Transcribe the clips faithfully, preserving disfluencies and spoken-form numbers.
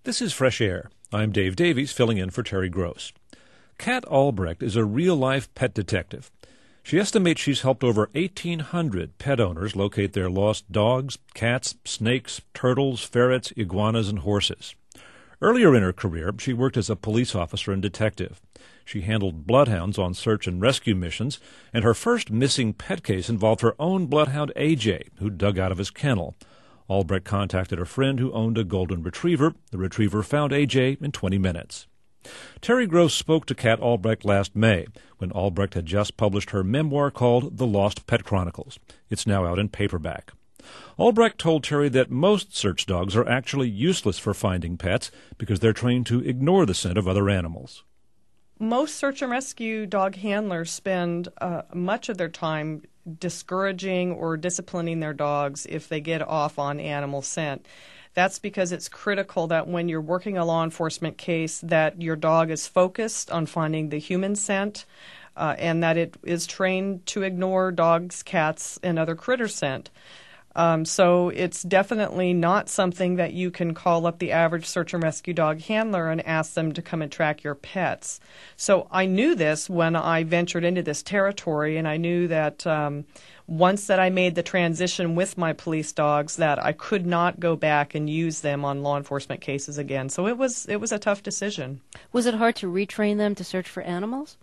This is Fresh Air. I'm Dave Davies, filling in for Terry Gross. Kat Albrecht is a real-life pet detective. She estimates she's helped over eighteen hundred pet owners locate their lost dogs, cats, snakes, turtles, ferrets, iguanas, and horses. Earlier in her career, she worked as a police officer and detective. She handled bloodhounds on search and rescue missions, and her first missing pet case involved her own bloodhound A J, who dug out of his kennel. Albrecht contacted a friend who owned a golden retriever. The retriever found A J in twenty minutes. Terry Gross spoke to Kat Albrecht last May, when Albrecht had just published her memoir called The Lost Pet Chronicles. It's now out in paperback. Albrecht told Terry that most search dogs are actually useless for finding pets because they're trained to ignore the scent of other animals. Most search and rescue dog handlers spend uh, much of their time discouraging or disciplining their dogs if they get off on animal scent. That's because it's critical that when you're working a law enforcement case that your dog is focused on finding the human scent uh, and that it is trained to ignore dogs, cats, and other critter scent. Um, so it's definitely not something that you can call up the average search and rescue dog handler and ask them to come and track your pets. So I knew this when I ventured into this territory, and I knew that um, once that I made the transition with my police dogs that I could not go back and use them on law enforcement cases again. So it was it was a tough decision. Was it hard to retrain them to search for animals?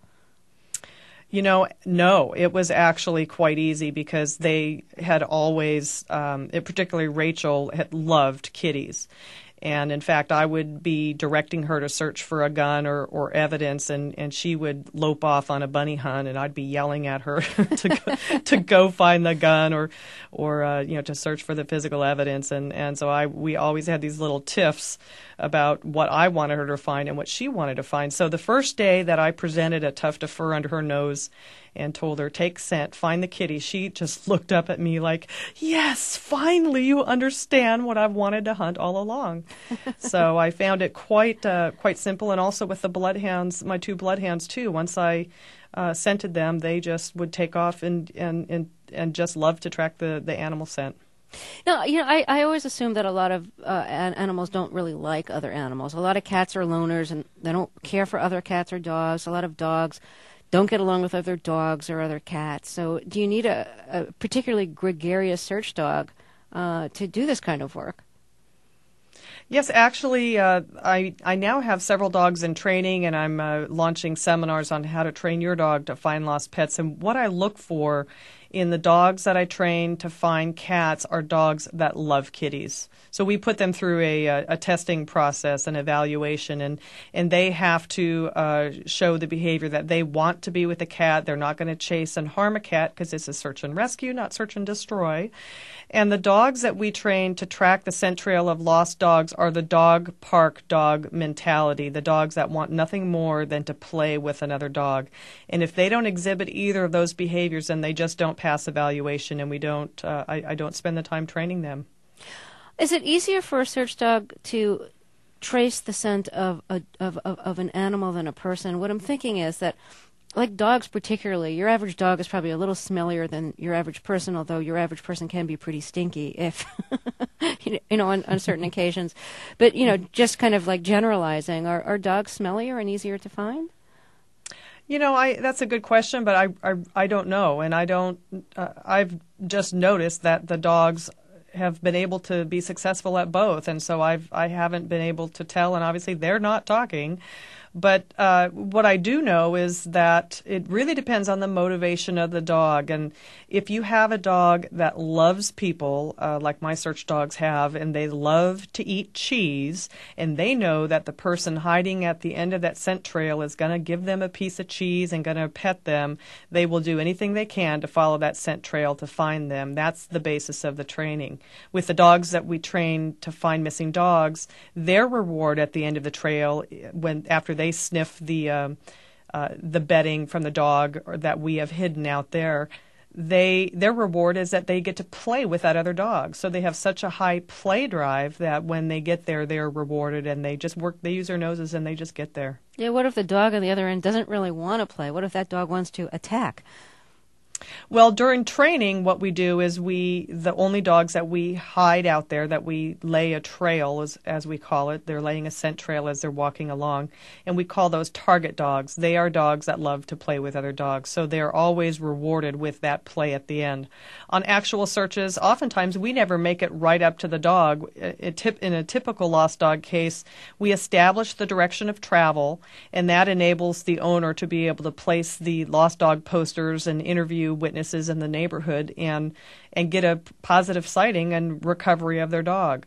You know, no, it was actually quite easy because they had always, um, it, particularly Rachel, had loved kitties. And in fact, I would be directing her to search for a gun or, or evidence, and, and she would lope off on a bunny hunt, and I'd be yelling at her to go, to go find the gun or or uh, you know to search for the physical evidence. And, and so I we always had these little tiffs about what I wanted her to find and what she wanted to find. So the first day that I presented a tuft of fur under her nose and told her, take scent, find the kitty, she just looked up at me like, yes, finally you understand what I've wanted to hunt all along. So I found it quite uh, quite simple. And also with the bloodhounds, my two bloodhounds too, once I uh, scented them, they just would take off and, and, and, and just love to track the, the animal scent. No, you know, I, I always assume that a lot of uh, an- animals don't really like other animals. A lot of cats are loners, and they don't care for other cats or dogs. A lot of dogs don't get along with other dogs or other cats. So do you need a, a particularly gregarious search dog uh, to do this kind of work? Yes, actually, uh, I I now have several dogs in training, and I'm uh, launching seminars on how to train your dog to find lost pets. And what I look for in the dogs that I train to find cats are dogs that love kitties. So we put them through a, a, a testing process, an evaluation, and, and they have to uh, show the behavior that they want to be with a cat. They're not going to chase and harm a cat because this is search and rescue, not search and destroy. And the dogs that we train to track the scent trail of lost dogs are the dog park dog mentality, the dogs that want nothing more than to play with another dog. And if they don't exhibit either of those behaviors, then they just don't pass evaluation, and we don't. Uh, I, I don't spend the time training them. Is it easier for a search dog to trace the scent of a of, of, of an animal than a person? What I'm thinking is that, like dogs particularly, your average dog is probably a little smellier than your average person, although your average person can be pretty stinky if, you know, on, on certain occasions. But, you know, just kind of like generalizing, are, are dogs smellier and easier to find? You know, I that's a good question, but I I, I don't know, and I don't. Uh, I've just noticed that the dogs have been able to be successful at both, and so I've I haven't been able to tell, and obviously they're not talking. But uh, what I do know is that it really depends on the motivation of the dog. And if you have a dog that loves people, uh, like my search dogs have, and they love to eat cheese, and they know that the person hiding at the end of that scent trail is going to give them a piece of cheese and going to pet them, they will do anything they can to follow that scent trail to find them. That's the basis of the training. With the dogs that we train to find missing dogs, their reward at the end of the trail, when after they sniff the um, uh, the bedding from the dog or that we have hidden out there, they their reward is that they get to play with that other dog. So they have such a high play drive that when they get there, they're rewarded, and they just work. They use their noses and they just get there. Yeah. What if the dog on the other end doesn't really want to play? What if that dog wants to attack? Well, during training, what we do is we, the only dogs that we hide out there, that we lay a trail, as, as we call it, they're laying a scent trail as they're walking along, and we call those target dogs. They are dogs that love to play with other dogs, so they're always rewarded with that play at the end. On actual searches, oftentimes we never make it right up to the dog. In a typical lost dog case, we establish the direction of travel, and that enables the owner to be able to place the lost dog posters and interview witnesses in the neighborhood and and get a positive sighting and recovery of their dog.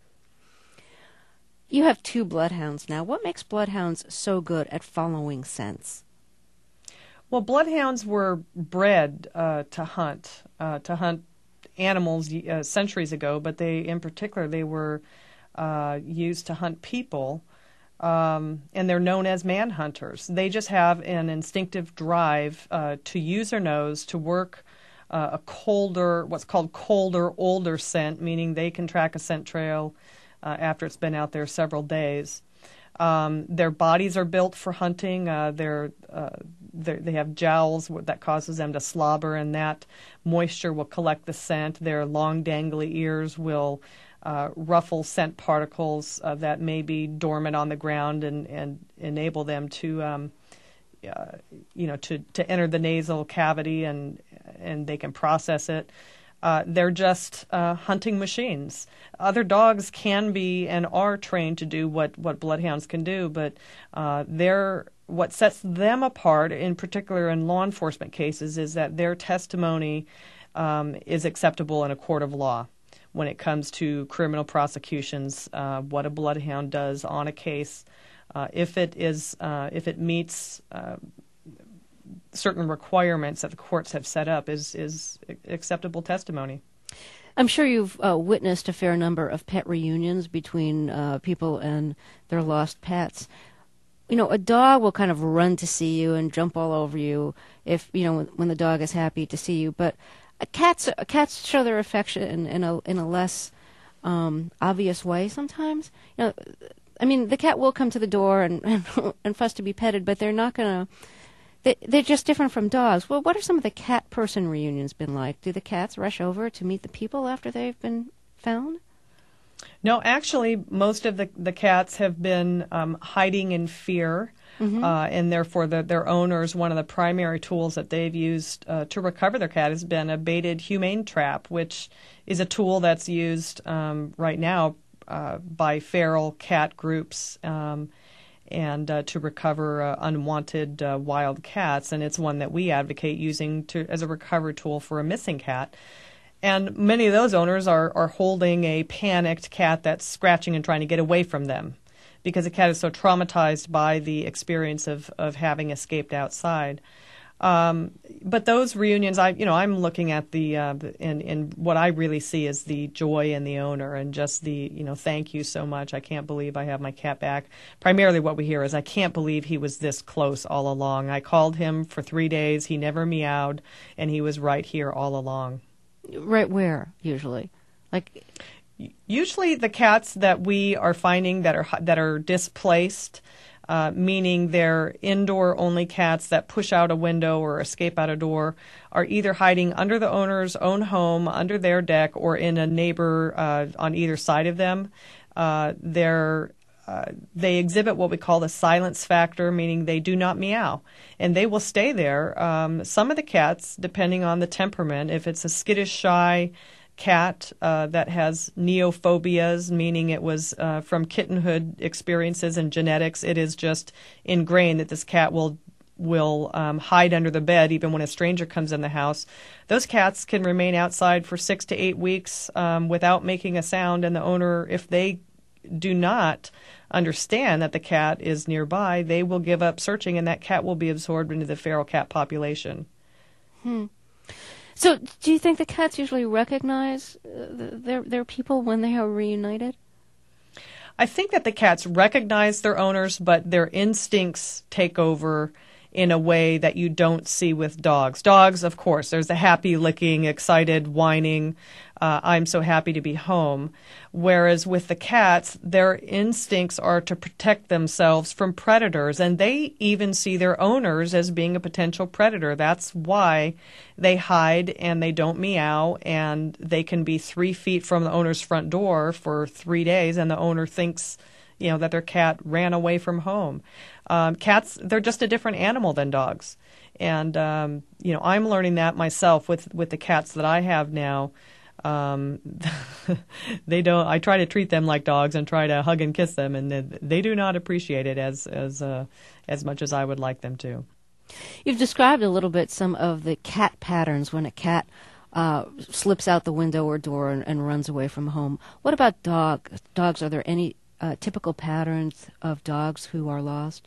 You have two bloodhounds now. What makes bloodhounds so good at following scents? Well, bloodhounds were bred uh, to hunt, uh, to hunt animals uh, centuries ago, but they, in particular, they were uh, used to hunt people. Um, and they're known as manhunters. They just have an instinctive drive uh, to use their nose to work uh, a colder, what's called colder, older scent, meaning they can track a scent trail uh, after it's been out there several days. Um, their bodies are built for hunting. Uh, they're, uh, they're, they have jowls that causes them to slobber, and that moisture will collect the scent. Their long, dangly ears will Uh, ruffle scent particles uh, that may be dormant on the ground and, and enable them to, um, uh, you know, to, to enter the nasal cavity, and and they can process it. Uh, they're just uh, hunting machines. Other dogs can be and are trained to do what, what bloodhounds can do, but uh, they're, what sets them apart, in particular in law enforcement cases, is that their testimony um, is acceptable in a court of law. When it comes to criminal prosecutions, uh, what a bloodhound does on a case, uh, if it is, uh, if it meets uh, certain requirements that the courts have set up, is is acceptable testimony. I'm sure you've uh, witnessed a fair number of pet reunions between uh, people and their lost pets. You know, a dog will kind of run to see you and jump all over you if you know when, when the dog is happy to see you, but Cats cats show their affection in, in a in a less um, obvious way sometimes. You know, I mean, the cat will come to the door and and, and fuss to be petted, but they're not gonna. They they're just different from dogs. Well, what are some of the cat person reunions been like? Do the cats rush over to meet the people after they've been found? No, actually, most of the the cats have been um, hiding in fear. Mm-hmm. Uh, and therefore, the, their owners, one of the primary tools that they've used uh, to recover their cat has been a baited humane trap, which is a tool that's used um, right now uh, by feral cat groups um, and uh, to recover uh, unwanted uh, wild cats. And it's one that we advocate using to as a recovery tool for a missing cat. And many of those owners are, are holding a panicked cat that's scratching and trying to get away from them, because the cat is so traumatized by the experience of, of having escaped outside. Um, but those reunions, I you know, I'm looking at the, uh, and, and what I really see is the joy in the owner and just the, you know, thank you so much. I can't believe I have my cat back. Primarily what we hear is, I can't believe he was this close all along. I called him for three days. He never meowed, and he was right here all along. Right where, usually? Like... Usually the cats that we are finding that are that are displaced, uh, meaning they're indoor-only cats that push out a window or escape out a door, are either hiding under the owner's own home, under their deck, or in a neighbor uh, on either side of them. Uh, they're Uh, they exhibit what we call the silence factor, meaning they do not meow, and they will stay there. Um, some of the cats, depending on the temperament, if it's a skittish, shy cat uh, that has neophobias, meaning it was uh, from kittenhood experiences and genetics, it is just ingrained that this cat will will um, hide under the bed even when a stranger comes in the house. Those cats can remain outside for six to eight weeks um, without making a sound, and the owner, if they do not understand that the cat is nearby, they will give up searching, and that cat will be absorbed into the feral cat population. Hmm. So, do you think the cats usually recognize uh, their their people when they are reunited? I think that the cats recognize their owners, but their instincts take over in a way that you don't see with dogs. Dogs, of course, there's the happy licking, excited whining. uh, I'm so happy to be home. Whereas with the cats, their instincts are to protect themselves from predators, and they even see their owners as being a potential predator. That's why they hide and they don't meow, and they can be three feet from the owner's front door for three days, and the owner thinks, you know, that their cat ran away from home. Um, cats, they're just a different animal than dogs. And, um, you know, I'm learning that myself with, with the cats that I have now. Um, they don't, I try to treat them like dogs and try to hug and kiss them, and they, they do not appreciate it as, as, uh, as much as I would like them to. You've described a little bit some of the cat patterns when a cat uh, slips out the window or door and, and runs away from home. What about dog? Dogs, are there any uh, typical patterns of dogs who are lost?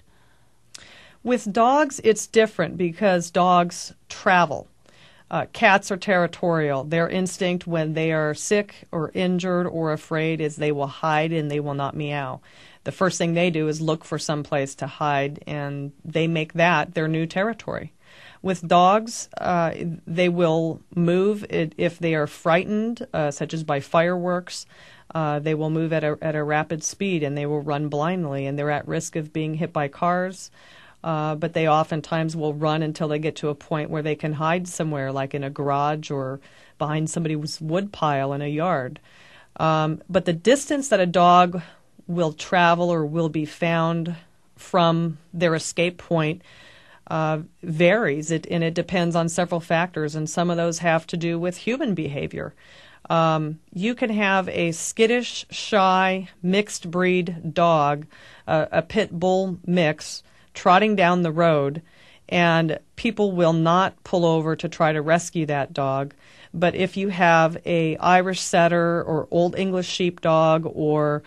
With dogs, it's different because dogs travel. Uh, cats are territorial. Their instinct when they are sick or injured or afraid is they will hide and they will not meow. The first thing they do is look for some place to hide, and they make that their new territory. With dogs, uh, they will move it, if they are frightened, uh, such as by fireworks. Uh, they will move at a, at a rapid speed, and they will run blindly, and they're at risk of being hit by cars. Uh, but they oftentimes will run until they get to a point where they can hide somewhere, like in a garage or behind somebody's wood pile in a yard. Um, but the distance that a dog will travel or will be found from their escape point uh, varies, it, and it depends on several factors, and some of those have to do with human behavior. Um, you can have a skittish, shy, mixed breed dog, uh, a pit bull mix, trotting down the road, and people will not pull over to try to rescue that dog. But if you have a Irish setter or Old English sheepdog or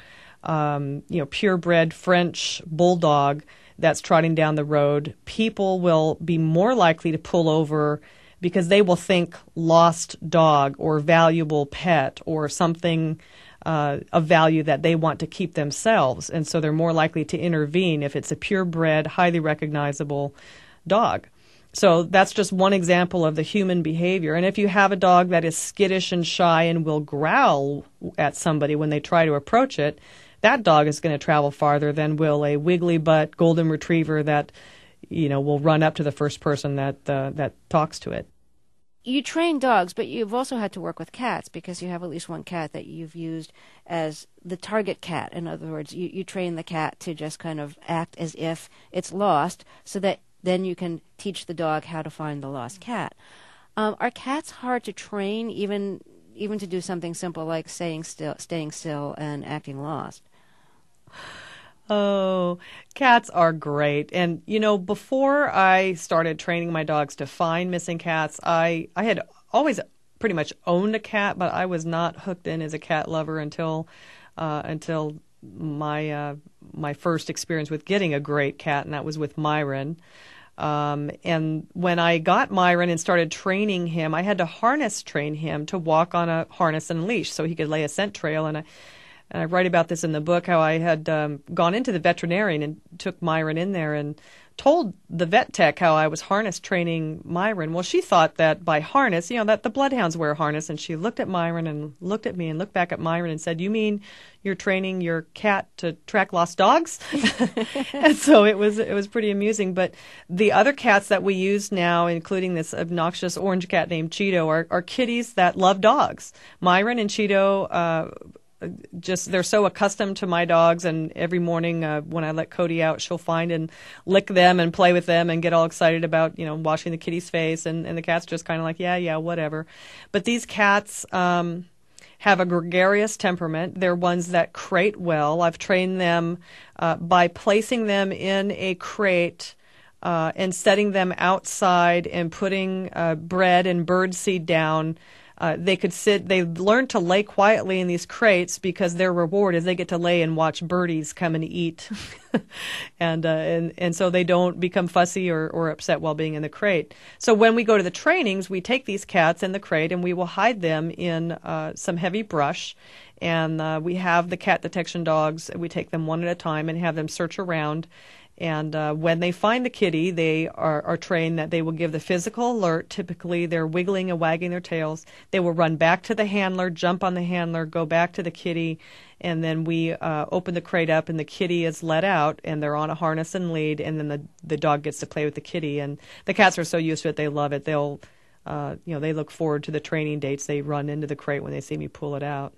um, you know purebred French bulldog that's trotting down the road, people will be more likely to pull over because they will think lost dog or valuable pet or something Uh, of value that they want to keep themselves, and so they're more likely to intervene if it's a purebred, highly recognizable dog. So that's just one example of the human behavior. And if you have a dog that is skittish and shy and will growl at somebody when they try to approach it, that dog is going to travel farther than will a wiggly butt golden retriever that, you know, will run up to the first person that uh, that talks to it. You train dogs, but you've also had to work with cats because you have at least one cat that you've used as the target cat. In other words, you, you train the cat to just kind of act as if it's lost so that then you can teach the dog how to find the lost cat. Um, are cats hard to train, even even to do something simple like staying still, staying still and acting lost? Oh, cats are great. And, you know, before I started training my dogs to find missing cats, I, I had always pretty much owned a cat, but I was not hooked in as a cat lover until uh, until my uh, my first experience with getting a great cat, and that was with Myron. Um, and when I got Myron and started training him, I had to harness train him to walk on a harness and leash so he could lay a scent trail. And I And I write about this in the book, how I had um, gone into the veterinarian and took Myron in there and told the vet tech how I was harness training Myron. Well, she thought that by harness, you know, that the bloodhounds wear a harness. And she looked at Myron and looked at me and looked back at Myron and said, "You mean you're training your cat to track lost dogs?" And so it was it was pretty amusing. But the other cats that we use now, including this obnoxious orange cat named Cheeto, are, are kitties that love dogs. Myron and Cheeto uh Just they're so accustomed to my dogs, and every morning uh, when I let Cody out, she'll find and lick them and play with them and get all excited about, you know, washing the kitty's face, and, and the cat's just kind of like, yeah, yeah, whatever. But these cats um, have a gregarious temperament. They're ones that crate well. I've trained them uh, by placing them in a crate uh, and setting them outside and putting uh, bread and birdseed down. Uh, they could sit, they learn to lay quietly in these crates because their reward is they get to lay and watch birdies come and eat. and, uh, and and so they don't become fussy or, or upset while being in the crate. So when we go to the trainings, we take these cats in the crate and we will hide them in uh, some heavy brush. And uh, we have the cat detection dogs. We take them one at a time and have them search around. And uh, when they find the kitty, they are, are trained that they will give the physical alert. Typically, they're wiggling and wagging their tails. They will run back to the handler, jump on the handler, go back to the kitty, and then we uh, open the crate up, and the kitty is let out, and they're on a harness and lead, and then the the dog gets to play with the kitty. And the cats are so used to it, they love it. They'll, uh, you know, they look forward to the training dates. They run into the crate when they see me pull it out.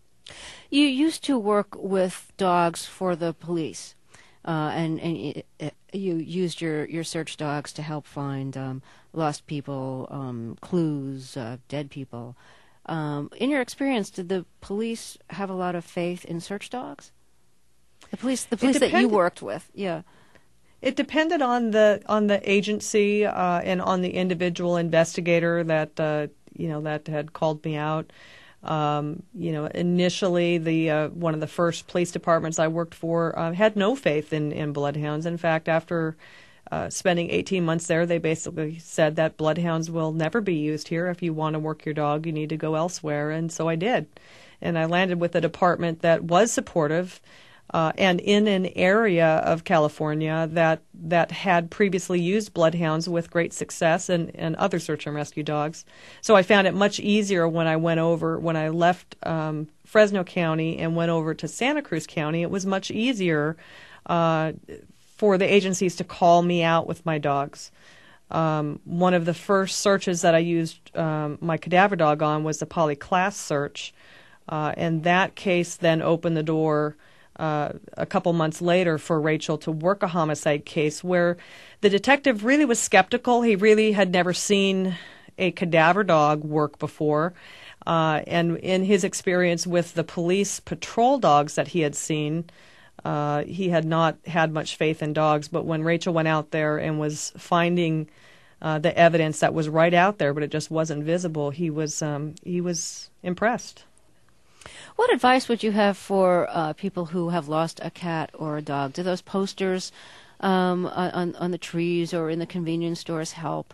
You used to work with dogs for the police. Uh, and and it, it, you used your, your search dogs to help find um, lost people, um, clues, uh, dead people. Um, in your experience, did the police have a lot of faith in search dogs? The police, the police that you worked with, yeah. It depended on the on the agency uh, and on the individual investigator that uh, you know that had called me out. Um, you know, initially, the uh, one of the first police departments I worked for uh, had no faith in, in bloodhounds. In fact, after uh, spending eighteen months there, they basically said that bloodhounds will never be used here. If you want to work your dog, you need to go elsewhere. And so I did. And I landed with a department that was supportive uh, and in an area of California that that had previously used bloodhounds with great success and, and other search and rescue dogs. So I found it much easier when I went over, when I left um, Fresno County and went over to Santa Cruz County. It was much easier uh, for the agencies to call me out with my dogs. Um, one of the first searches that I used um, my cadaver dog on was the polyclass search, uh, and that case then opened the door Uh, a couple months later for Rachel to work a homicide case where the detective really was skeptical. He really had never seen a cadaver dog work before. Uh, and in his experience with the police patrol dogs that he had seen, uh, he had not had much faith in dogs. But when Rachel went out there and was finding uh, the evidence that was right out there, but it just wasn't visible, he was um, he was impressed. What advice would you have for uh, people who have lost a cat or a dog? Do those posters um, on, on the trees or in the convenience stores help?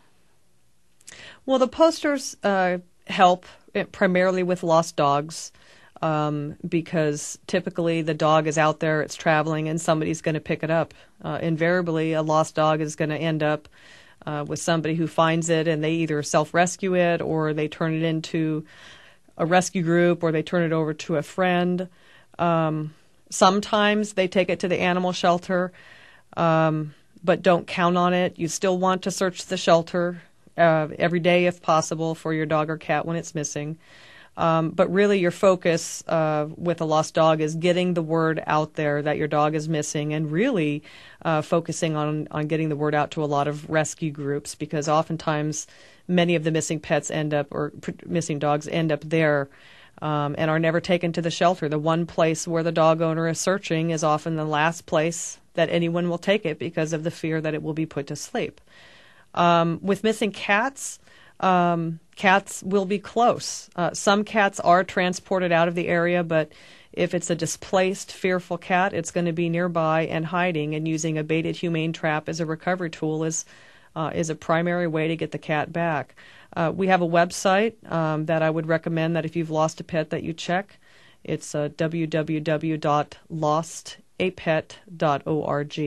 Well, the posters uh, help primarily with lost dogs um, because typically the dog is out there, it's traveling, and somebody's going to pick it up. Uh, invariably, a lost dog is going to end up uh, with somebody who finds it, and they either self-rescue it or they turn it into a rescue group, or they turn it over to a friend. Um, sometimes they take it to the animal shelter, um, but don't count on it. You still want to search the shelter uh, every day if possible for your dog or cat when it's missing. Um, but really your focus uh, with a lost dog is getting the word out there that your dog is missing, and really uh, focusing on, on getting the word out to a lot of rescue groups, because oftentimes many of the missing pets end up, or pr- missing dogs end up there um, and are never taken to the shelter. The one place where the dog owner is searching is often the last place that anyone will take it because of the fear that it will be put to sleep. Um, with missing cats, um, cats will be close. Uh, some cats are transported out of the area, but if it's a displaced, fearful cat, it's going to be nearby and hiding, and using a baited humane trap as a recovery tool is Uh, is a primary way to get the cat back. Uh, we have a website um, that I would recommend that if you've lost a pet that you check. It's uh, w w w dot lost a pet dot org.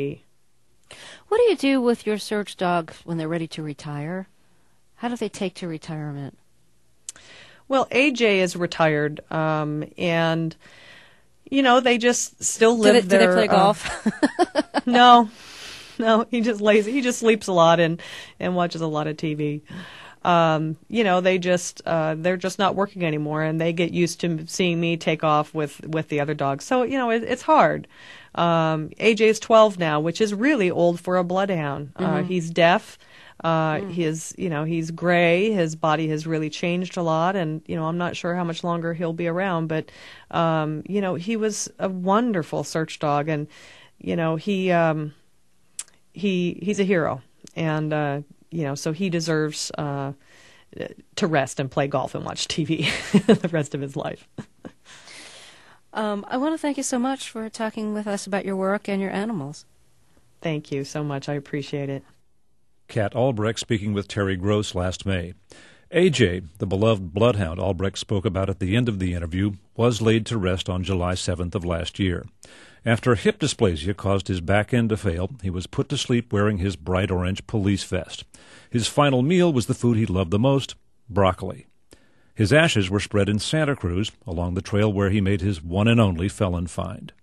What do you do with your search dogs when they're ready to retire? How do they take to retirement? Well, A J is retired, um, and, you know, they just still live do they, their... Do they play uh, golf? No. No, he just lays. He just sleeps a lot and, and watches a lot of T V. Um, you know, they just uh, they're just not working anymore, and they get used to seeing me take off with, with the other dogs. So you know, it, it's hard. Um, A J is twelve now, which is really old for a bloodhound. Mm-hmm. Uh, he's deaf. Uh, mm. His you know he's gray. His body has really changed a lot, and you know I'm not sure how much longer he'll be around. But um, you know he was a wonderful search dog, and you know he. Um, He he's a hero, and uh, you know, so he deserves uh, to rest and play golf and watch T V the rest of his life. um, I want to thank you so much for talking with us about your work and your animals. Thank you so much. I appreciate it. Kat Albrecht speaking with Terry Gross last May. A J, the beloved bloodhound Albrecht spoke about at the end of the interview, was laid to rest on July seventh of last year. After hip dysplasia caused his back end to fail, he was put to sleep wearing his bright orange police vest. His final meal was the food he loved the most, broccoli. His ashes were spread in Santa Cruz, along the trail where he made his one and only felon find.